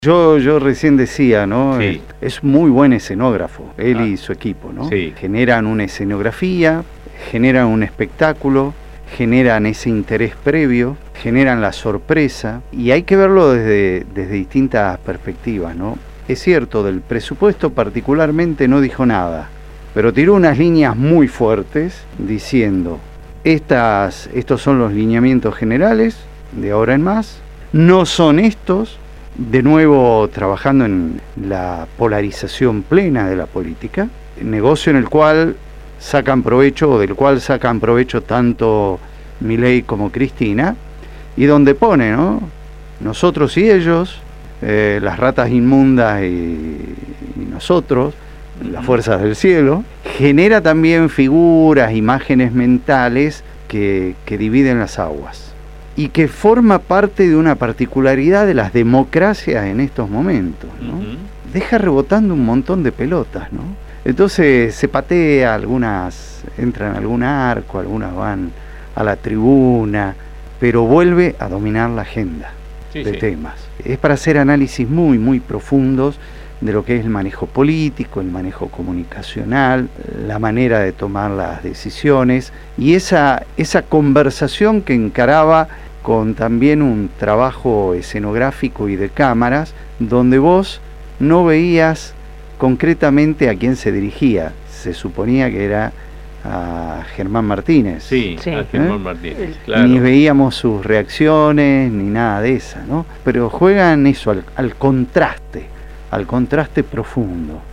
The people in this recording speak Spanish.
Yo recién decía, ¿no? Sí. Es muy buen escenógrafo, él Ah. y su equipo, ¿no? Sí. Generan una escenografía, generan un espectáculo, generan ese interés previo, generan la sorpresa, y hay que verlo desde distintas perspectivas, ¿no? Es cierto, del presupuesto particularmente no dijo nada, pero tiró unas líneas muy fuertes diciendo, estos son los lineamientos generales de ahora en más, no son estos. De nuevo trabajando en la polarización plena de la política, negocio en el cual sacan provecho, o del cual sacan provecho tanto Milei como Cristina, y donde pone, ¿no? Nosotros y ellos, las ratas inmundas y nosotros, las fuerzas del cielo, genera también figuras, imágenes mentales que dividen las aguas. Y que forma parte de una particularidad de las democracias en estos momentos, ¿no? Deja rebotando un montón de pelotas, ¿no? Entonces se patea, algunas entran en algún arco, algunas van a la tribuna, pero vuelve a dominar la agenda de temas. Es para hacer análisis muy, muy profundos de lo que es el manejo político, el manejo comunicacional, la manera de tomar las decisiones, y esa conversación que encaraba con también un trabajo escenográfico y de cámaras, donde vos no veías concretamente a quién se dirigía. Se suponía que era a Germán Martínez. Sí, a Germán Martínez, claro. Ni veíamos sus reacciones, ni nada de eso, ¿no? Pero juegan eso, al contraste profundo.